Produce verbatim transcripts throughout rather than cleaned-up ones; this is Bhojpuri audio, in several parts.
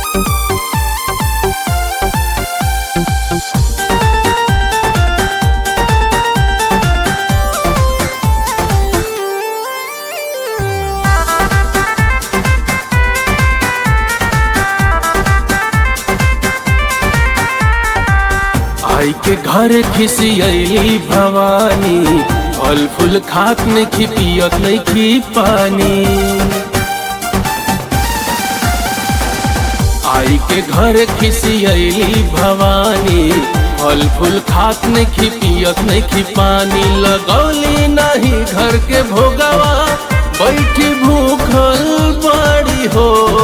आई के घर खिसियली भवानी, फल फूल खात नहीं पियत नहीं पानी। आई के घर खिसियली भवानी, फल फूल खात नहीं पियत नहीं पानी। लगौली नहीं घर के भोगवा, बैठी भूखल बड़ी हो।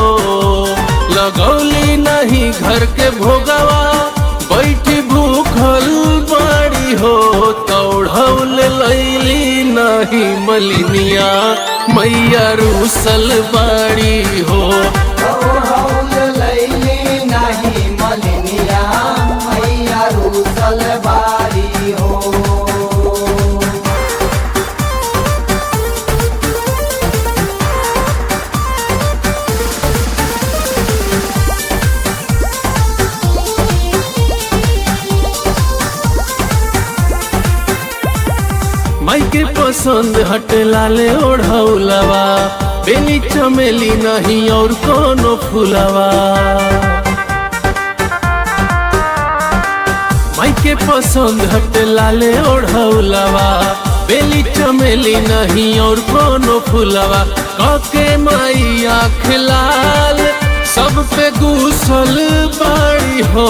लगौली नहीं घर के भोगवा, बैठी भूखल बड़ी हो। तौढ़ौल लैली नहीं मलिनिया, मैया रूसल बड़ी हो। तौढ़ौल लैली नहीं मलिनिया, मैया रूसल बड़ी हो। माई के पसंद हट लाले ओढ़ौलवा, बेली चमेली नहीं और कोनो फूलवा। माई के पसंद हट लाले ओढ़ौलवा, बेली चमेली नहीं और कोनो फूलवा। कके माई आँख लाल, सब पे गुसल बड़ी हो।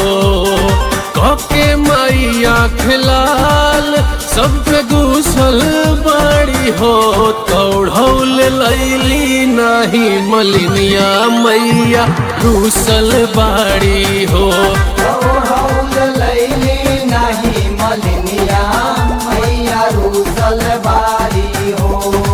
कके माई आँख लाल, सब पे गुसल बड़ी हो। तौढ़ौल लैली नहीं मलिनिया, मैया रूसल बड़ी हो। तौढ़ौल लैली नहीं मलिनिया, मैया रूसल बड़ी हो।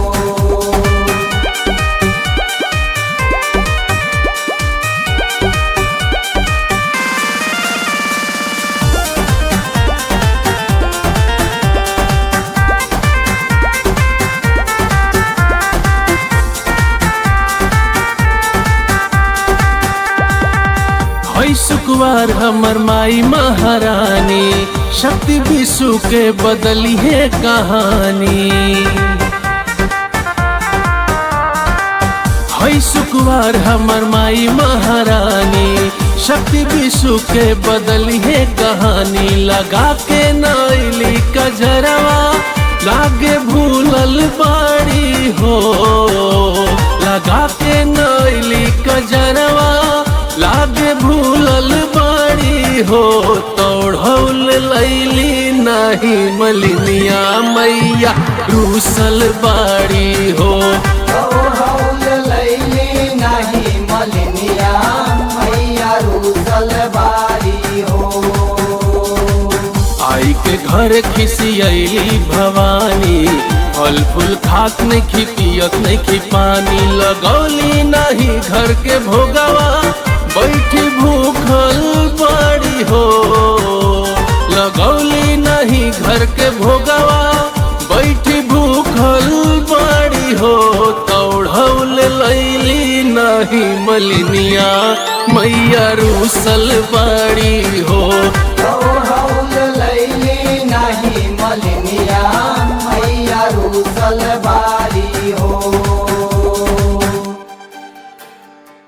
सुकुवार हमर माई महारानी, शक्ति विशु के बदली है कहानी। हई सुकुवार हमर माई महारानी, शक्ति विशु के बदली है कहानी। लगा के नैली कजरवा, लागे भूलल बड़ी हो। लगा के नैली कजरवा, लागे भूलल बड़ी हो। तौढ़ौल लैली नहीं मलिनिया, मैया रूसल बड़ी हो। तौढ़ौल लैली नहीं मलिनिया, मैया रूसल बड़ी हो। आई के घर खिसियली भवानी, फल फूल खात नहीं पियत नहीं पानी। लगौली नहीं घर के भोगवा, बैठी भूखल बड़ी हो। लगौली नहीं घर के भोगवा, बैठी भूखल बड़ी हो। तौढ़ौल लैली नहीं मलिनिया, मैया रूसल बड़ी हो।